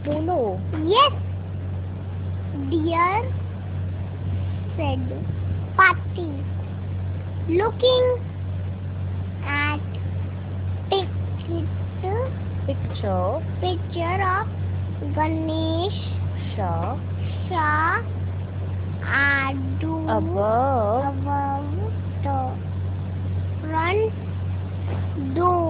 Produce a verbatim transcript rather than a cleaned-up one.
Polo. Yes, dear, said Patti, looking at picture Picture. picture of Ganesh Shah. Shah Adu Above above the front door.